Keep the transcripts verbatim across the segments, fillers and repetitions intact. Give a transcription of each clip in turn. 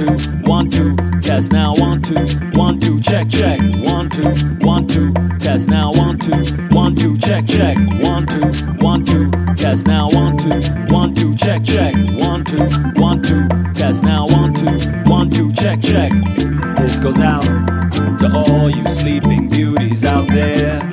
two, one, two, test now, one, two, one, two, check, check, one, two, one, two, test now, one, two, one, two, check, check, one, two, one, two, test now, one, two, one, two, check, check, one, two, one, two, test now, one, two, one, two, check, check. This goes out to all you sleeping beauties out there.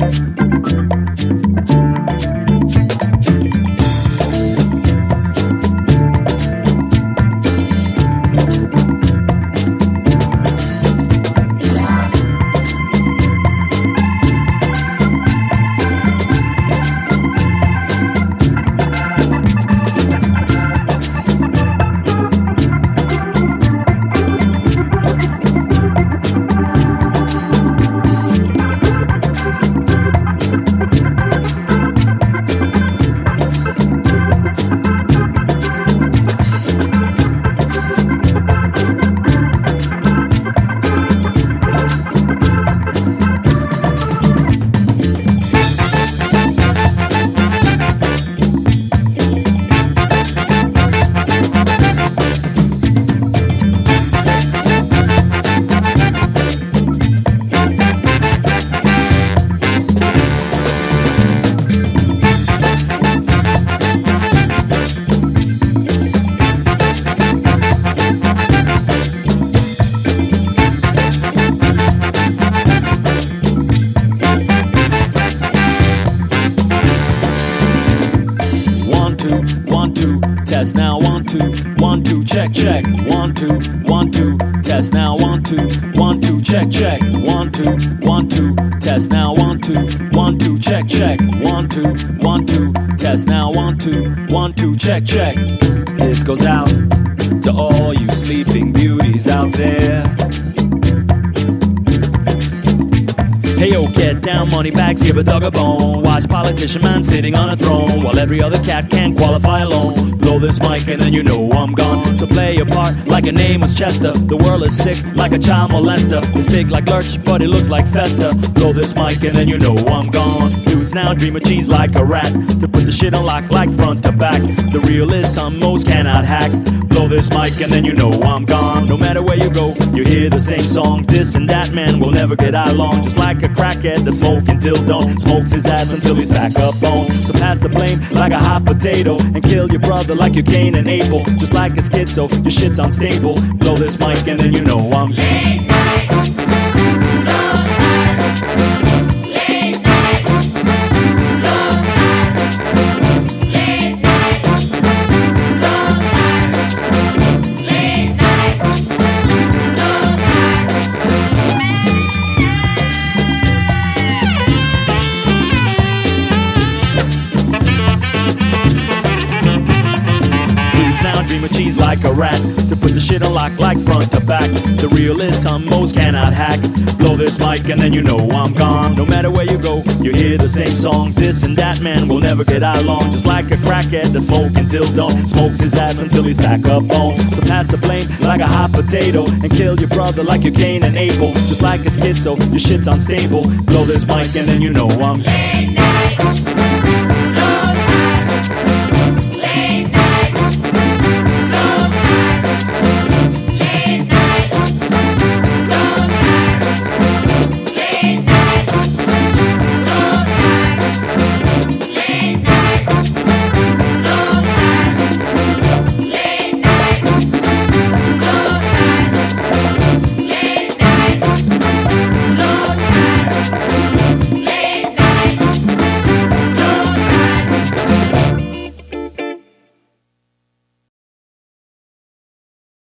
One, two, test now, one, two, one, two, check, check, one, two, one, two, test now, one, two, one, two, check, check, one, two, one, two, test now, one, two, one, two, check, check, one, two, one, two, test now, one, two, one, two, check, check. This goes out to all you sleeping beauties out there. Hey yo, get down, money bags, give a dog a bone. Wise politician man sitting on a throne, while every other cat can't qualify alone. Blow this mic and then you know I'm gone. So play your part like your name was Chester. The world is sick like a child molester. It's big like Lurch, but it looks like Festa. Blow this mic and then you know I'm gone. Dudes now dream of cheese like a rat, to put the shit on lock like front to back. The real is some most cannot hack. Blow this mic and then you know I'm gone. No matter where you go, you hear the same song. This and that man will never get out long. Just like a crackhead that smoke until dawn, smokes his ass until he sack up bones. So pass the blame like a hot potato, and kill your brother like you're Cain and Abel. Just like a schizo, your shit's unstable. Blow this mic and then you know I'm late night. Dream of cheese like a rat, to put the shit on lock like front to back. The real is some most cannot hack. Blow this mic and then you know I'm gone. No matter where you go, you hear the same song. This and that man will never get out long. Just like a crackhead that smoke until dawn, smokes his ass until he sack up bones. So pass the blame like a hot potato, and kill your brother like you're Cain and Abel. Just like a schizo, your shit's unstable. Blow this mic and then you know I'm late night.